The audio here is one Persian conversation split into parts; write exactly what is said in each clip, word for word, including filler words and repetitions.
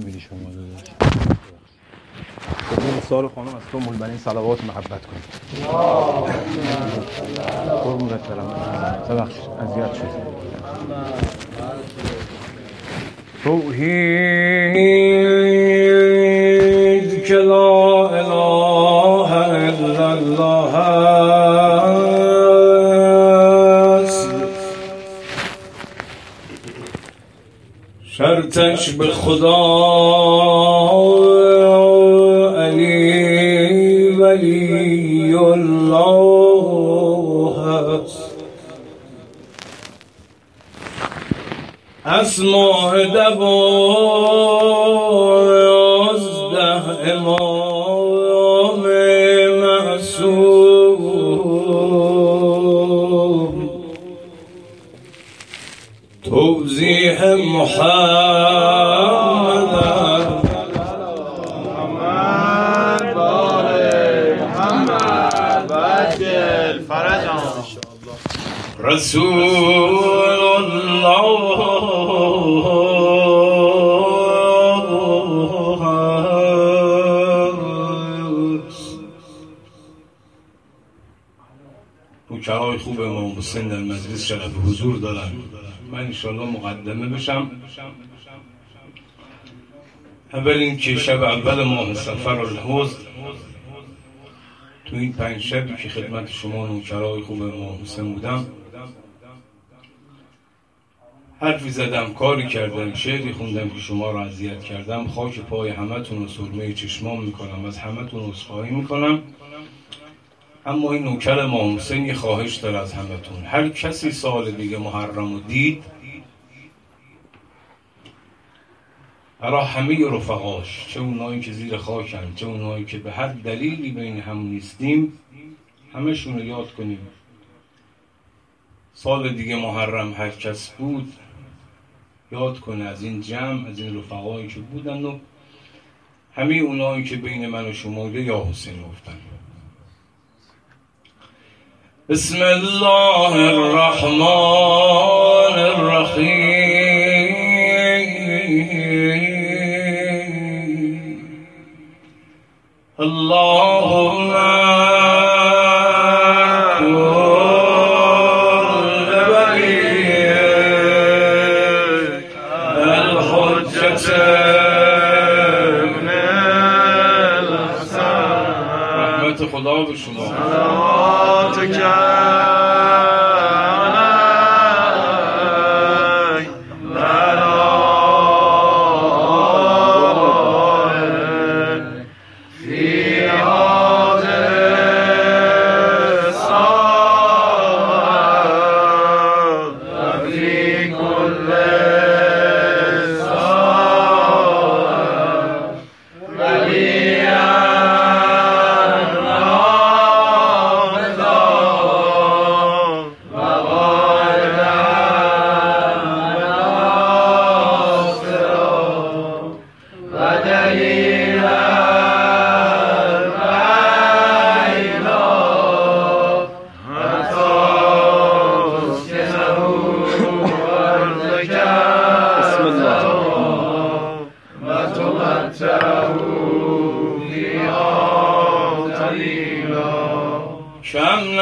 نمیدی شما داداش. این سال خانم از تو مول بنی صلوات محبت کن. قربونت برم. ببخشید اذیت شد. توحید که لا اله الا الله است، شرطش به خدا علی ولی الله است. اسماء دوازده امام معصوم، توضیح محمد محمد باره محمد بجل فرجان رسول الله نوکرهای خوب امام حسین در مجلس شرف حضور دارن. من انشاءالله مقدمه بشم. اول این که شب اول ماه صفر الحزن، تو این پنج شبی که خدمت شما نوکرهای خوب امام حسین بودم، حرفی زدم، کاری کردم، شعری خوندم که شما را اذیت کردم. خاک پای همتون و سرمه چشمام میکنم، از همتون عذرخواهی میکنم. اما این نوکر امام حسین یه خواهش داره از همتون. هر کسی سال دیگه محرم رو دید، برای همه رفقاش، چه اونایی که زیر خاکن، چه اونایی که به هر دلیلی بین هم نیستیم، همشون رو یاد کنیم. سال دیگه محرم هر کس بود یاد کنه از این جمع، از این رفقایی که بودن و همه اونایی که بین من و شما یا حسین گفتن. بسم الله الرحمن الرحیم. اللهم کن لولیک الحجة ابن الحسن. رحمت خدا به شما. صلواتک کم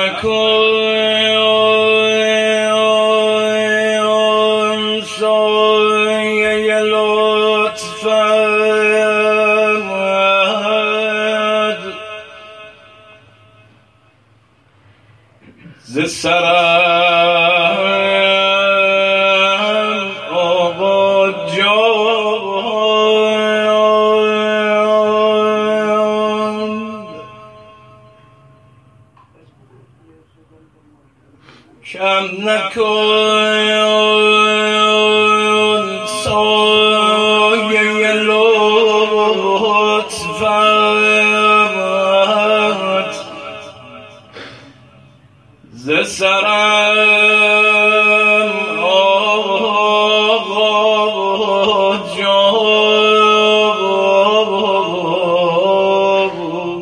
نکن سایه لطفت ز سرم آقا جان. کم نکن سایه لطفت ز سرم آقا جان.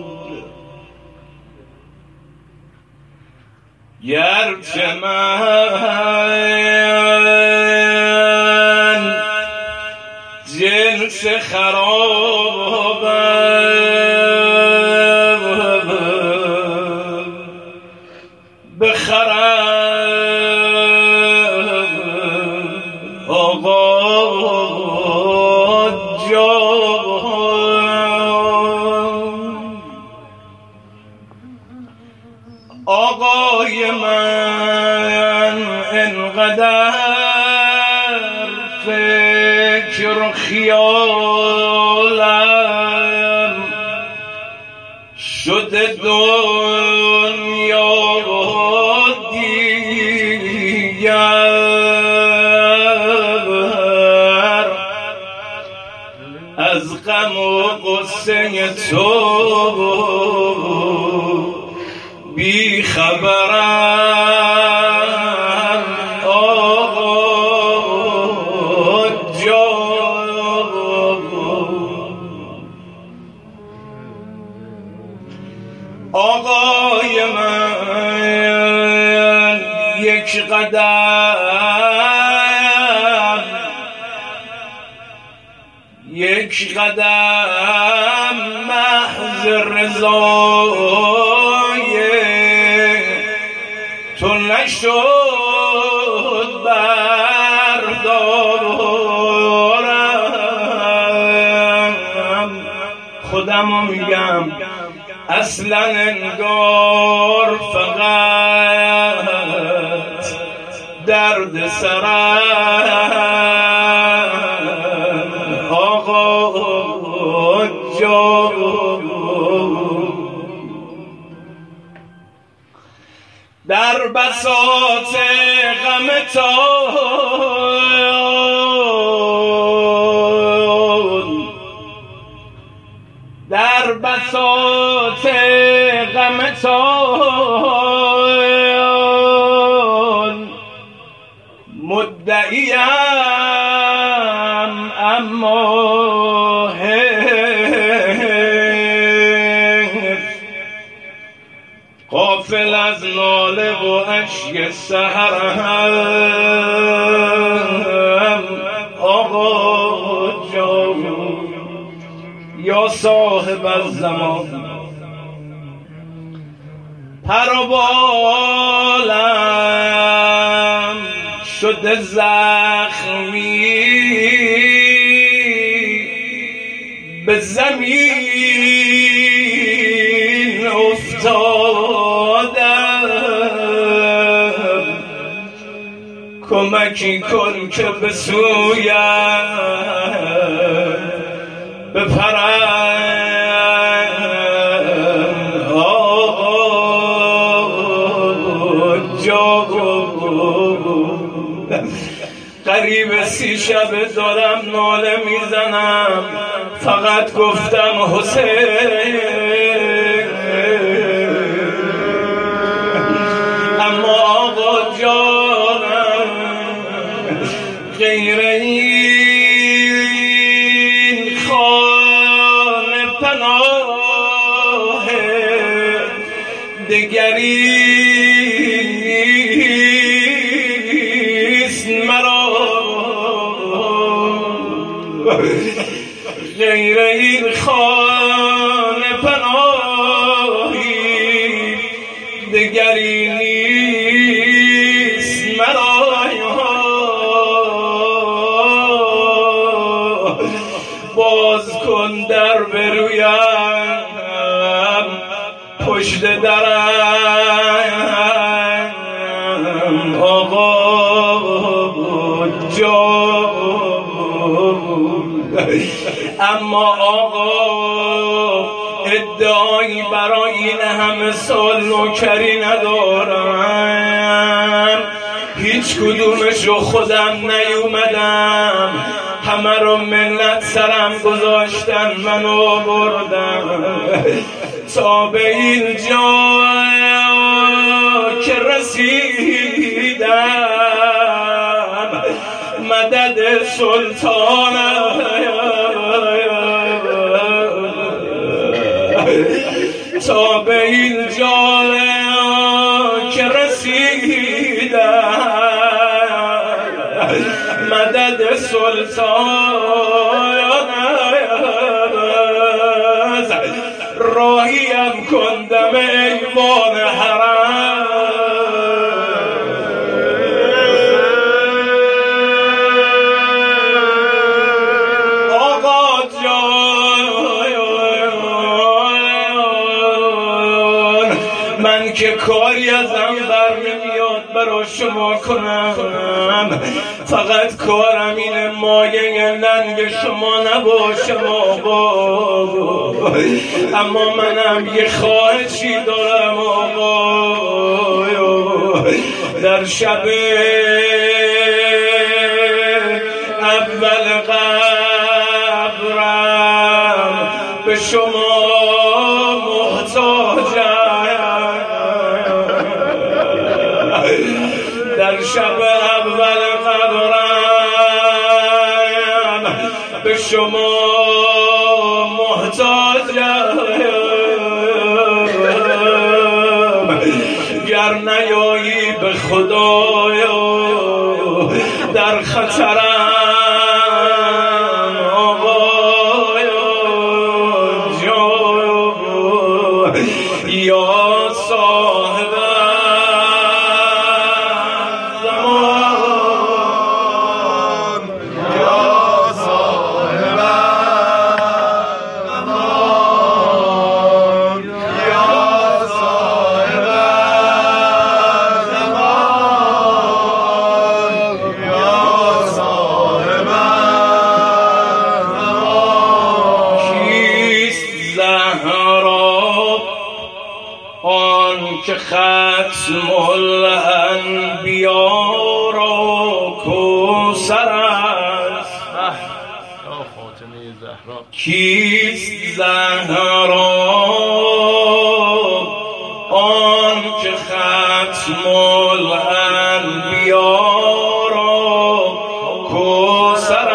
گرچه من جن جنس خرابم بخرم آقا جان. آقای من انقدر فکر و خیالم شده دنیا دیگر، از غم و غصه تو بی خبرم آقا جان. آقای من یک قدم یک قدم محض رضای تو نشد بردارم. خودمو میگم اصلا انگار فقط درد سرم آقا جان. در بساط غم تان در بساط غم تان مدعیم، اما غافل از ناله و اشک سحرم آقا جان. یا صاحب الزمان پر و بالم شده زخمی، به زمین افتادم. کمکی کن که به سویم بپرم آقا جان. قریب سی شب دارم ناله میزنم، فقط گفتم حسین، اما آقا جانم غیر این خانه پناه دگری نیست مرا، غیر این خانه پناهی دگری نیست مرا. باز کن در برویم پشت درم آقا جان. اما آقا ادعایی برای این همه سال نوکری ندارم، هیچ کدومشو خودم نیومدم، همه رو ملت سرم گذاشتن، منو بردم تا به این جا که رسیدم. مدد سلطانم تا به این جا که رسیدم، مدد سلطانم که کاری ازم بر نمیاد برا شما کنم، فقط کارم اینه مایه ننگ شما نباشم آقا. اما منم یه خواهشی دارم آقا، در شب اول قبرم به شما محتاجم، در شب اول قبرم به شما محتاجم، گر نیایی به خدایا در خطرم آقایا جان، یا صاحب زمان، یا صاحب زمان، یا صاحب زمان، یا صاحب زمان. کیست زهرا آن که ختم الانبیا را کوثر است؟ کیست زهرا آن که ختم الانبیا را کوثر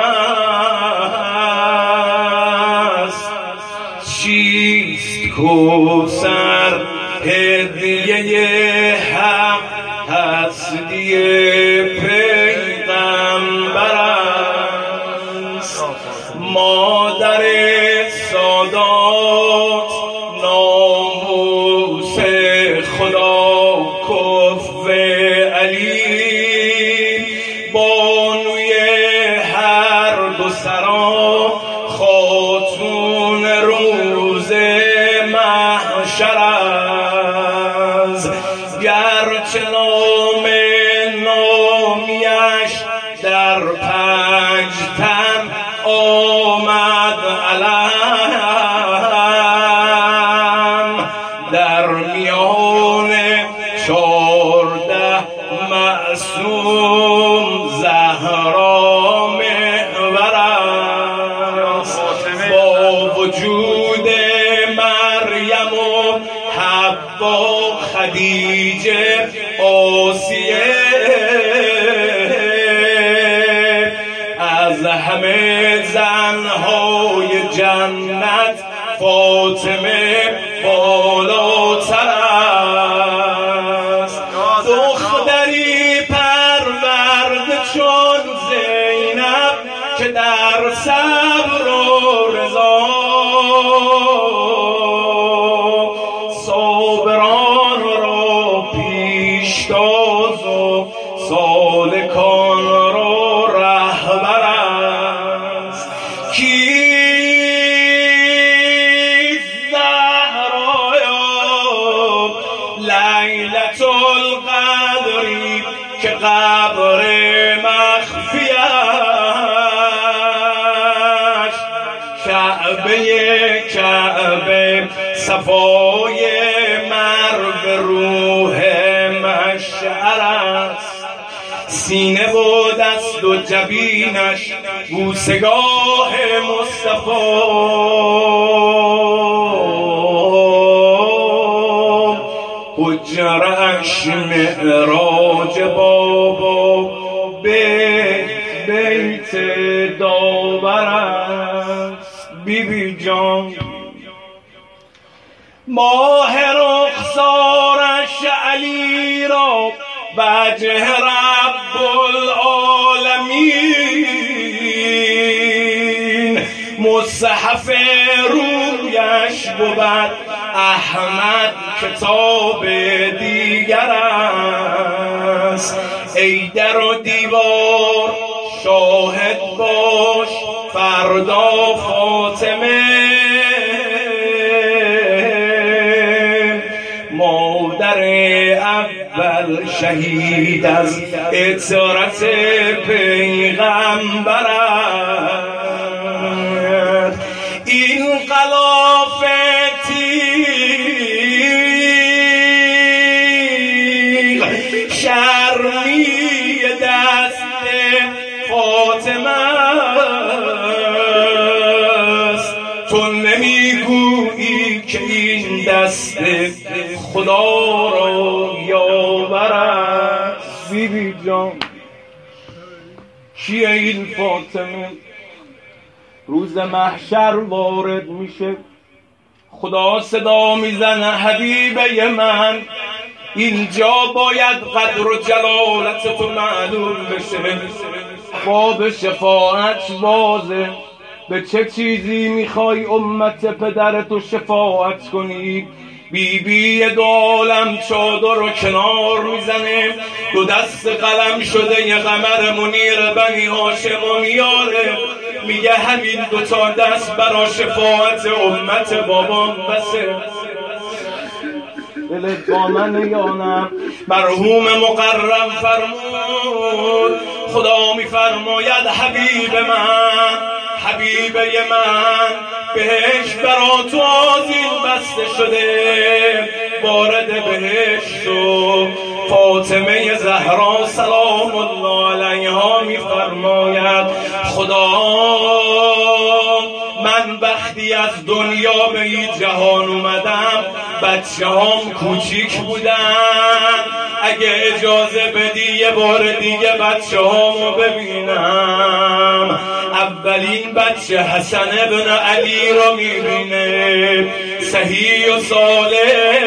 است؟ چیست کوثر؟ هدیه حق هستی پیغمبر است، مادر سادات ناموس خدا کفو علی، بانوی هر دو سرا خاتون روز محشر است. گرچه نام نامیش در پنج تن آمد علم، در میان چارده معصوم زهرا محور است. با وجود مریم و حوا خدیجه آسیه، از همه زنهای جنت فاطمه بالاتر است. دختری پرورده چون زینب که در صبر و رضا صابران را پیشتاز و سالکان را رهبر است. کیست زهرایا لیلة القدری که قبر مخفیش کعبه کعبه صفای مرو روح مشعر است. سینه و دست و جبینش بوسگاه مصطفی، حجرش معراج بابا بیت بیت داور است. بی بی جان ماه رخسارش علی را وجه رب العالمین، مصحف رویش بود احمد کتاب دیگر است. ای در و دیوار شاهد باش فردا فاطمه، مادر اول شهید از اطارت پیغمبر است. این غلاف تیغ شرمی دست فاطمه است. تو نمیگویی که این دست خدا را یاور است. بی بی جان کیه این فاطمه؟ روز محشر وارد میشه، خدا صدا میزنه حبیبه من، اینجا باید قدر و جلالت تو معلوم بشه. باب شفاعت بازه، به چه چیزی میخوای امت پدرتو شفاعت کنی؟ بی بی دو عالم چادر رو کنار میزنه، دو دست قلم شده یه قمر منیر بنی هاشم و میاره، میگه همین دو تا دست برا شفاعت امت بابام بسه. دلت با من یا نه؟ مرحوم مقرم فرمود خدا میفرماید حبیب من، حبیبه من، بهش برا تو آذین بسته شده، وارد بهش شو. فاطمه زهرا سلام الله علیها میفرماید خدا من وقتی از دنیا به این جهان اومدم بچه هم کوچیک بودن، اگه اجازه بدی یه بار دیگه بچه همو ببینم. اولین بچه حسن ابن علی رو میبینه، صحیح و سالم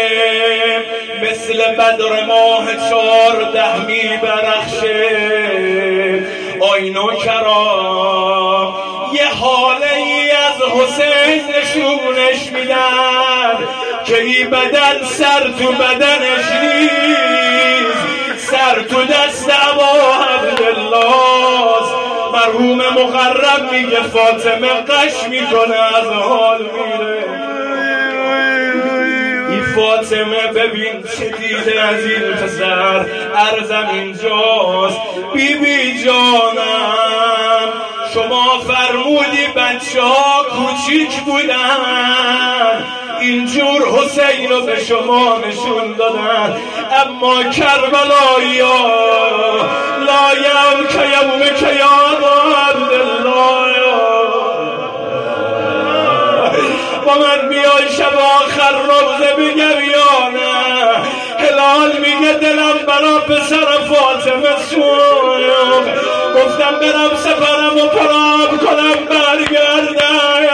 مثل بدر ماه چارده میبرخشه. آی نوکرا یه حاله ای از حسین نشونش میدن که این بدن سر تو بدنش نیست، سر تو دست ابا عبدالله. مرحوم مقرب میگه فاطمه قش میکنه از حال میره. این فاطمه ببین چه دیده از این پسر، عرضم اینجاست. بی بی جانم شما فرمودی بچه ها کوچیک بودن، اینجور حسین رو به شما نشون دادن، اما کربلایی ها لایم که یوم که یاد عبدالله با من بیای شب آخر روزه بگم یا نه؟ هلال میگه دلم برا پسر فاطمه سوخت، گفتم برم سفرم و پرام کنم برگردم.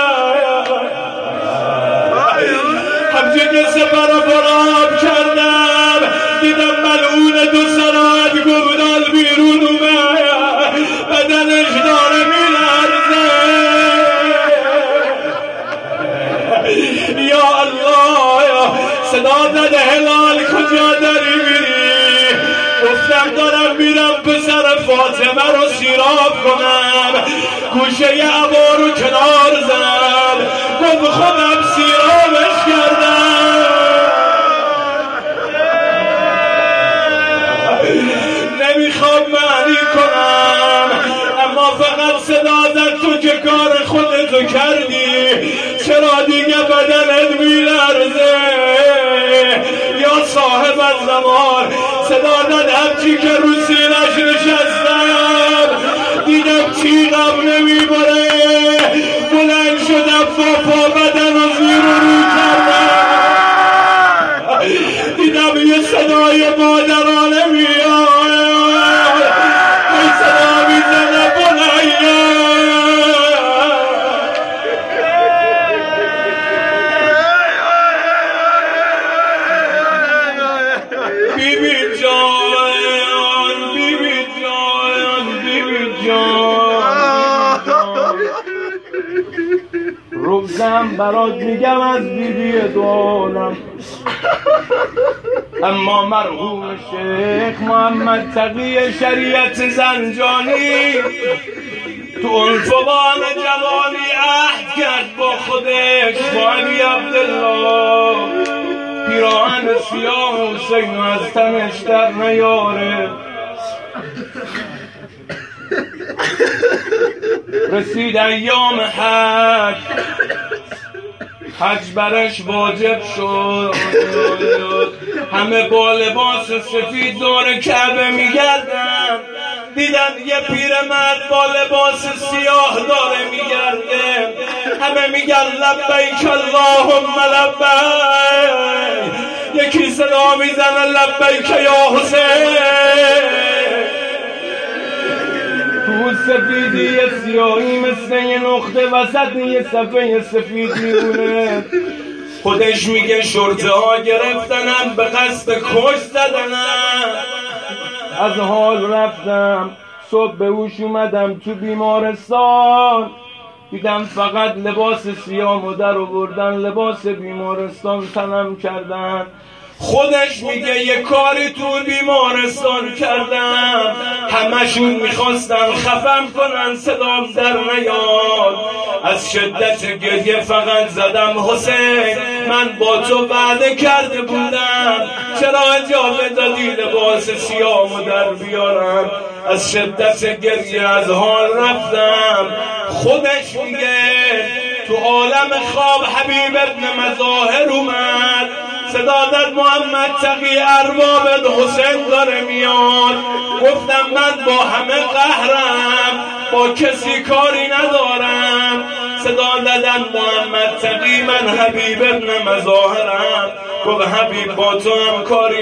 همچه که سفر و پرام کردم دیدم ملعون دو سرات گبدال بیرون اومد، بدنش داره میلرزه. یا الله صدا زده هلال کجا داری میری؟ گفتم دارم میرم پسر فاطمه رو سیراب کنم. گوشه عبا رو کنار زد، گفت خودم سیرابش کردم. نمیخوام معنی کنم اما فقط صدا زد تو که کار خودتو کردی، چرا دیگه بدنت میلرزه؟ یا صاحب الزمان صدا داد همچی که رو سینش نشستم دیدم تیغم نمیبره، بلند شدم پا بدن و زیر و رو کردم، دیدم یه صدای مادرانه میاد، این صدا میزنه بلنده. بی بی جان بی بی جان بی بی جان روزم برات میگم از بی بی دوانم. اما مرحوم شیخ محمد تقی شریعت زنجانی تو عنفوان جوانی عهد کرد با خودش، با علی عبدالله پیراهن سیاه حسین از تنش در نیاره. رسید ایام حج، حج برش واجب شد، همه با لباس سفید دور کعبه میگردن. دیدن یه پیرمرد با لباس سیاه داره میگرده، همه میگن لبیک اللهم لبیک. یکی صدا میزنه لبیک یا حسین. تو سفیدی سیاهی مثل یه نقطه وسط یه صفحه سفید میمونه. خودش میگه شرطه ها گرفتنم به قصد کش زدنم. از حال رفتم صبح به هوش اومدم تو بیمارستان، دیدم فقط لباس سیاه مدر آوردن، لباس بیمارستان تنم کردن. خودش میگه یه کاری تو بیمارستان کردم، همشون میخواستن خفم کنن صدام در نیاد. از شدت گریه فقط زدم حسین من با تو وعده کرده بودم، چرا اجازه دادی لباس سیاه در بیارم؟ از شدت گریه از حال رفتم. خودش میگه تو عالم خواب حبیب ابن مظاهر اومد، صدا داد محمد تقی ارباب حسین داره میاد. گفتم من با همه قهرم، با کسی کاری ندارم. صدا دادن محمد تقی من حبیب ابن مظاهرم. گفت حبیب با تو هم کاری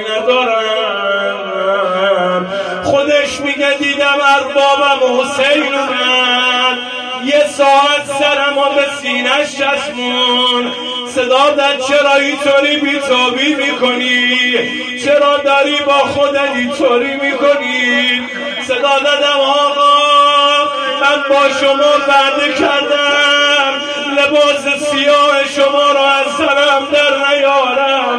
ندارم. خودش میگه دیدم اربابم حسین اومد، یه ساعت سرمو به سینه‌اش چسبون. صدا داد چرا اینطوری بی‌تابی میکنی؟ چرا داری با خودت اینطوری میکنی؟ صدا دادم آقا من با شما وعده کردم لباس سیاه شما رو از سرم در نیارم.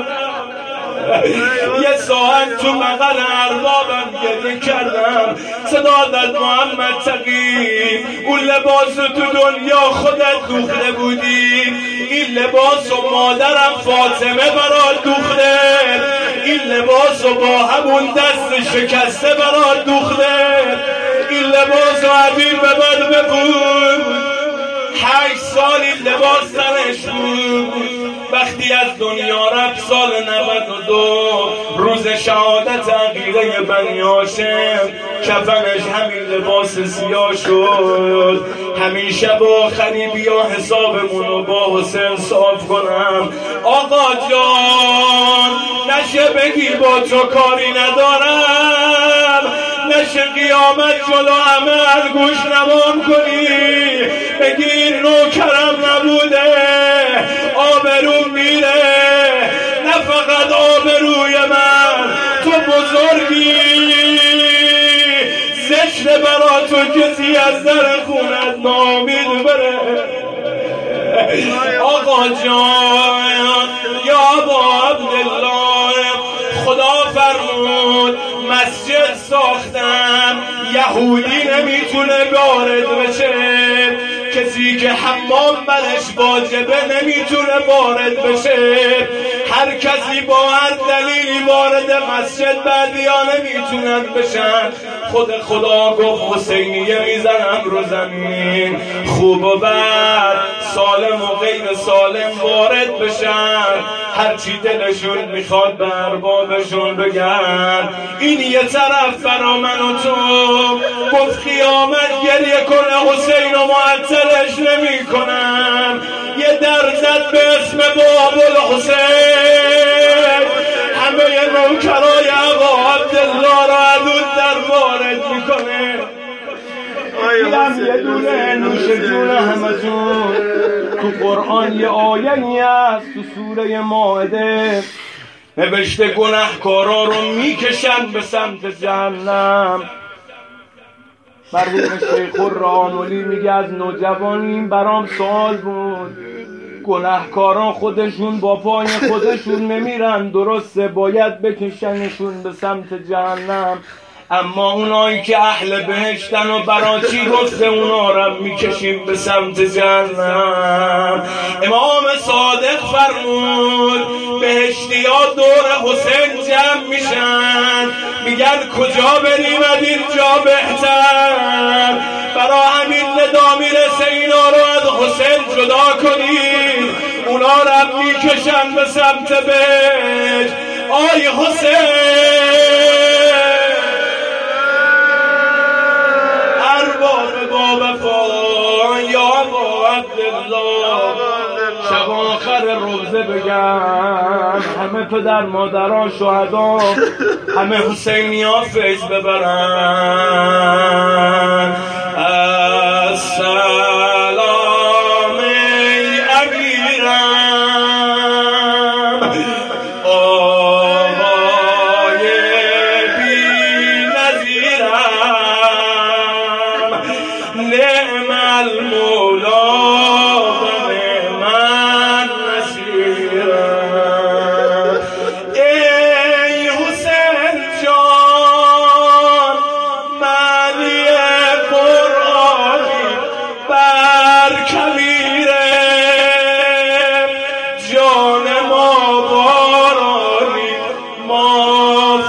یه ساعت تو مقل اربابم گریه کردم. صدا داد محمد تقی اون لباس تو دنیا خودت دوخته بودی، این لباس و مادرم فاطمه برات دوخته، این لباس و با همون دست شکسته برات دوخته، این لباس و حبیب به من ببود. هشت سال این لباس تنش بود. وقتی از دنیا رفت سال نود و دو روز شهادت عقیده بنی هاشم، کفنش همین لباس سیاه شد. همین شب آخری بیا حسابمون رو با حسین صاف کنم. آقا جان نشه بگی با تو کاری ندارم، نشه قیامت جلو عمل گوش نمان کنی بگی نوکرم نبوده آبرو میره. نه فقط آبروی من، تو بزرگی، زشت برا تو کسی از در خونت نامید بره. آقا جان یا ابا عبدالله خدا فرمود مسجد ساختم، یهودی نمیتونه وارد بشه، کسی که حمام برش واجبه نمیتونه وارد بشه. هر کسی با هر دلیلی وارد مسجد بعدیا نمیتونن بشن. خود خدا گفت حسینیه میزنم رو زمین، خوب و بد سالم و غیر سالم وارد بشن، هرچی دلشون میخواد به اربابشون بگن. این یه طرف برا من و تو گفت قیامت گریه کنه حسین و معطلش نمی کنم. یه در زد به اسم باب الحسین، همه نوکرای ابا عبدالله را عدود در وارد میکنه. دیدم یه دونه نوش جون همتون تو قرآن یه آیه‌ای هست تو سوره مائده نوشته گناهکارا رو میکشن به سمت جهنم. مرحوم شیخ الراملی میگه از نوجوانیم برام سوال بود، گناهکاران خودشون با پای خودشون نمیرن، درسته باید بکشنشون به سمت جهنم. اما اونایی که اهل بهشتن و براچی گفته اونا رو میکشیم به سمت جهنم. امام صادق فرمود بهشتی ها دور حسین جمع میشن، میگن کجا بریم از اینجا بهتر، برا همین ندا میرسه اینا رو از حسین جدا کنیم، اونا رو میکشن به سمت بهشت. آی حسین با وفا یا با عبدالله، شب آخر روزه بگم همه پدر مادران شهدا، همه حسینی ها فیض ببرن. السلام ای امیرم، آقای بی نظیرم، نعم المولا و نعم النصیرم. ای حسین جان معنی قرآنی بر کبیره، جان ما بارانی ما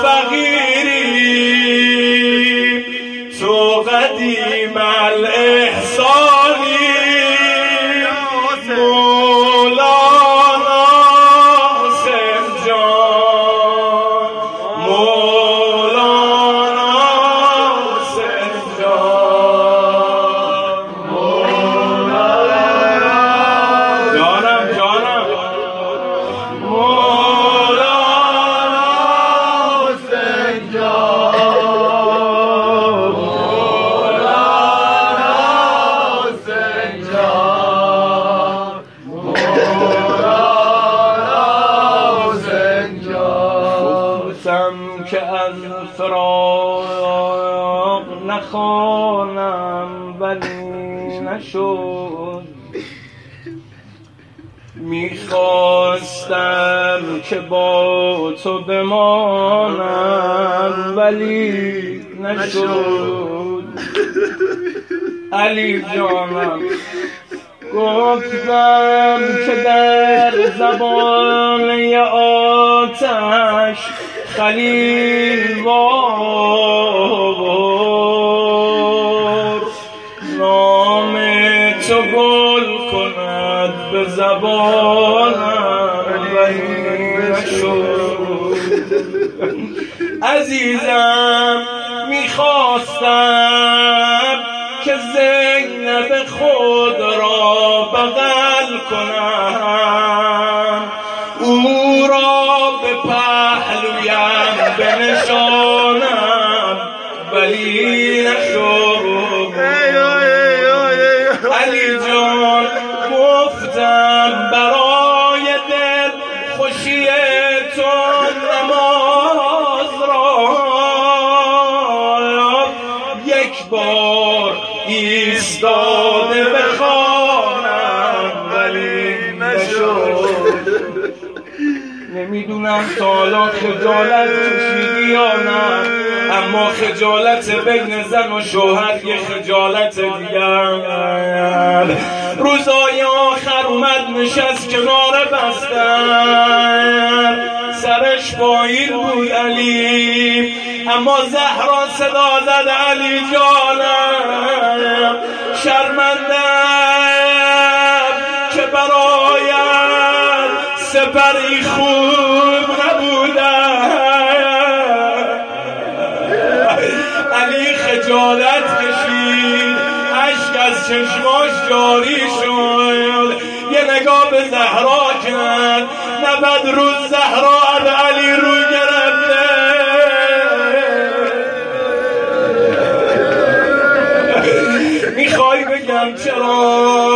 فقیری، تو قدیم الاحسانی مولانا حسین جان، مولانا حسین جان، مولانا جانم جانم مولانا حسین جان، مولانا حسین جان، مولانا حسین جان. گفتم که از فراق نخوانم ولی نشد، میخواستم که با تو بمانم ولی نشد. علی جانم گفتم که در زبان آتش خلیل وار، نام تو گل کند به زبانم ولی نشد. عزیزم میخواستم که زینب خود را بغل کنم، او را به پهلویم بنشانم ولی نشد. علی جان گفتم برای دل خوشی تو نماز را یک بار ایستاده بخوانم ولی نشد. نمیدونم تا الان خجالت کشیدی یا نه، اما خجالت بین زن و شوهر یه خجالت دیگر. روزای آخر اومد نشست کنار بستر، سرش پایین بود علی، اما زهرا صدا زد علی جانم شرمندم که برایت سپری خوب نبودم. علی خجالت کشید، اشک از چشماش جاری شد، یه نگاه به زهرا کرد، نبد روز زهرا از علی رو گرفته. میخوای بگم چرا؟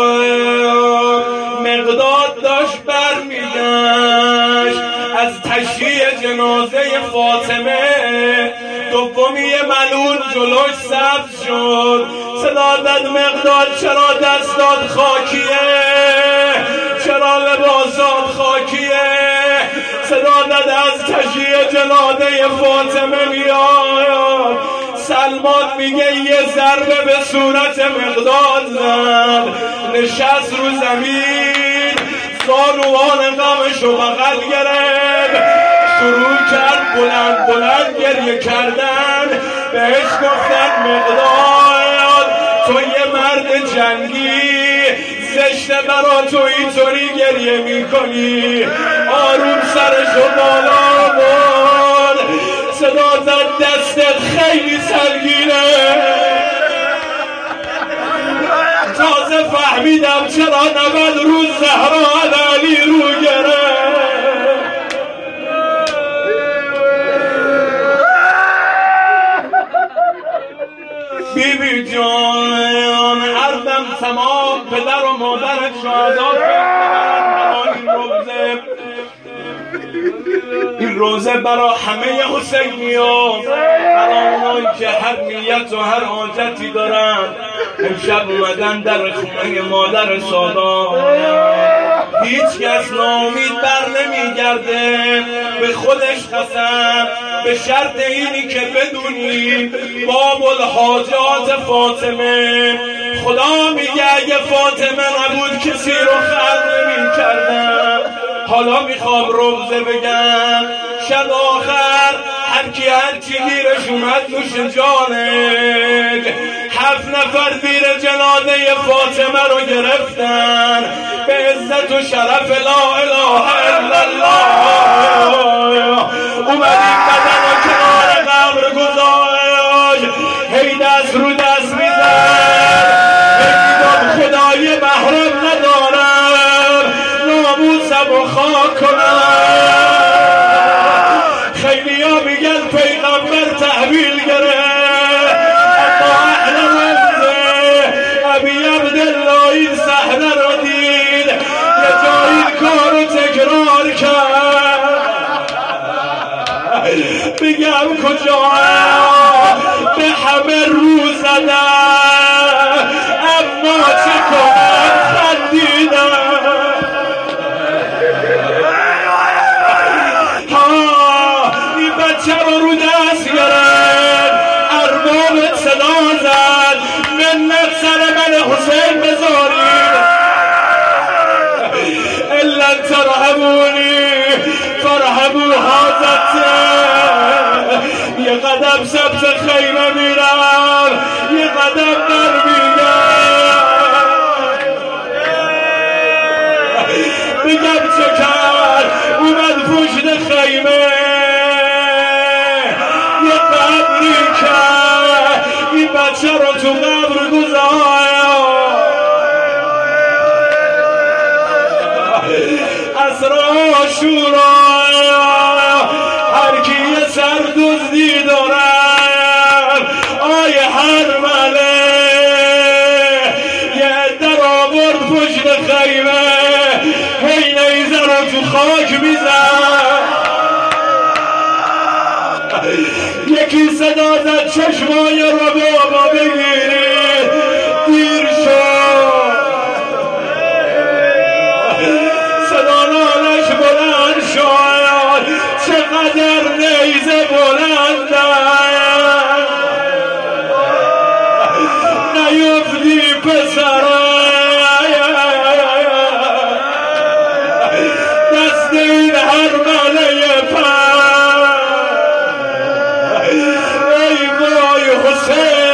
مقداد داشت برمیگشت از تشییع جنازه فاطمه، دومی ملعون جلوش سبز شد، صدا داد مقداد چرا دستات خاکیه؟ چرا لباسات خاکیه؟ صدا داد از تشییع جنازه فاطمه میاد. سلمان میگه یه ضربه به صورت مقداد زد، نشست رو زمین، زانوان غمشو بغل گرفت، شروع کرد بلند بلند گریه کردن. بهش گفتن مقداد تو یه مرد جنگی، زشته برا تو اینطوری گریه میکنی. آروم سرشو بالا برد، صدا زد دستت خیلی سنگینه. تازه فهمیدم چرا نبد رو زهرا علی رو گرفت. بی بی جان عرضم تمام، پدر و مادرت شهدا کردن. این روزه این روزه برا همه حسینیان، برا اونایی که هر نیت و هر حاجتی دارن امشب اومدن در خونه مادر سادات. هیچ کس ناامید بر نمیگرده، به خودش قسم، به شرط اینی که بدونی باب الحاجات فاطمه. خدا میگه اگه فاطمه نبود کسی رو خلق نمی کردم. حالا میخوام روزه بگم، شب آخر هر کی هر چی گیرش اومد نوش جانش. هفت نفر زیر جنازه فاطمه رو گرفتن، به عزت و شرف لا اله الا الله اومدیم بدن و کنار قبر گذاشت. هی دست رو دست میزن، هی میگم خدای محرم ندارم، ناموسم و خاک کنم. خیلی ها میگن پیغمبر تحویل گرفت، اما اهل رفته ابی عبدالله این صحنه رو دید، یه جا این کار رو تکرار کرد. بگم کجا به همه رو زدن، اما چه کنم خندیدم. این بچه رو رو دست گرفت، ارباب صدا زد منت سر من حسین بذارید، الا ترحمونی فرحمو حاضته. یه قدم سبت خیمه میرم، یه قدم در میگم. بگم چه کرد اومد پشت خیمه، یه قبری کرد، این بچه رو تو قبر گذاشت. اسرا شورا هر کی یه سر دزدی دارم، آی هر مله یه در آورد پشت خیمه، هی نیزه رو تو خاک میزن. یکی صدا زد چشمای رو بابا بگیرید، دیر شد. صدا نالش بلند شد، چقدر نیزه بلند نیفتی پسره، دست این هر مله پر. ای وای حسین،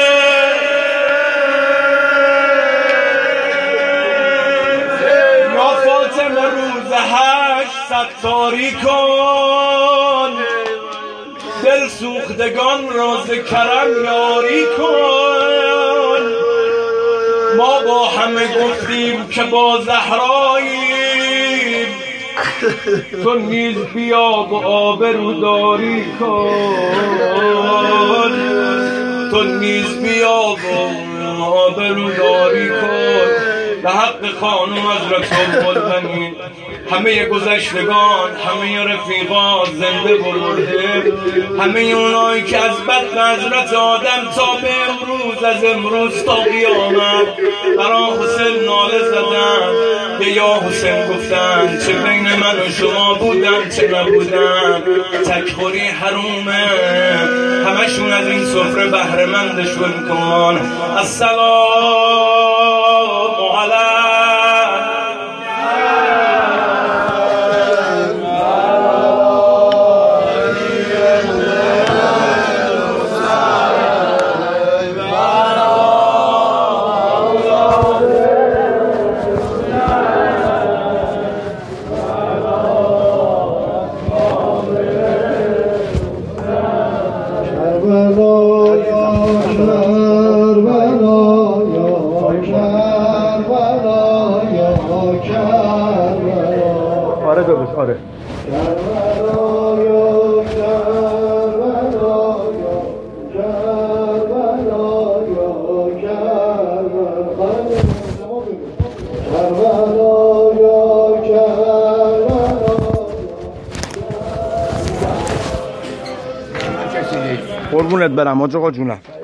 یا فاطمه روز هشت ستاری کن، دل سوختگان را ز کرم یاری کن. ما با همه گفتیم که با زهراییم، تو نیز بیا و آبروداری کن، تو نیز بیا و آبروداری کن. به حق خانم حضرت الملبنین همه گذشتگان، همه رفیقات زنده برده، همه اونایی که از بد حضرت آدم تا به امروز، از امروز تا قیامت برا حسین ناله زدن، که یا حسین گفتن، چه بین من و شما بودن چه نبودن، تکخوری حرومه، همشون از این سفره بهره مندشون کن. السلام علیکم. آره داداش آره. قربونت برم آقا جونم.